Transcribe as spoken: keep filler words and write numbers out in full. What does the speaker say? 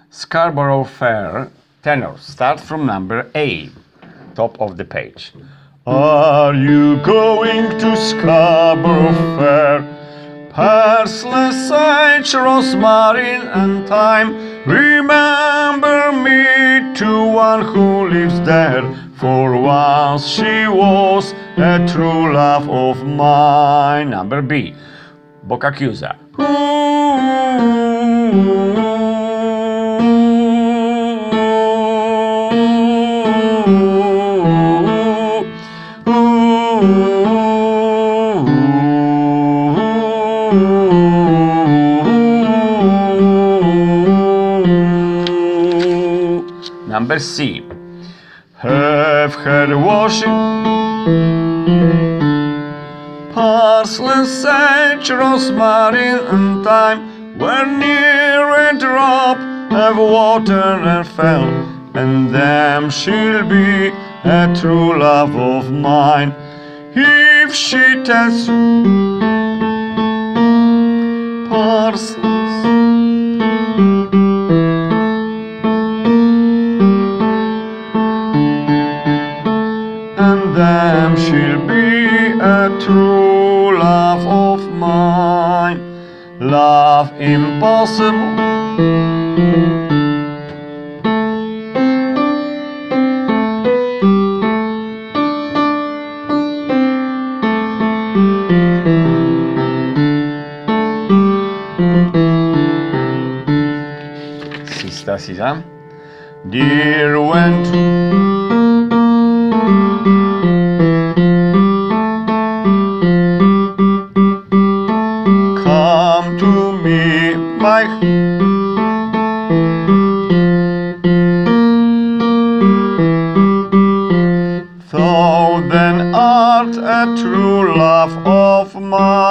Scarborough Fair tenor. Start from number A, top of the page. Are you going to Scarborough Fair? Parsley, sage, rosemary, and thyme. Remember me to one who lives there, for once she was a true love of mine. Number B, Bocca Chiusa. Number C, have her washing. Parsley, sage, rosemary, and thyme were near a drop of water and fell, and them she'll be a true love of mine. If she tells you parsley, and then she'll be a true love of mine. Love impossible. Sista sisa. Dear went come to me, my thou then art a true love of mine.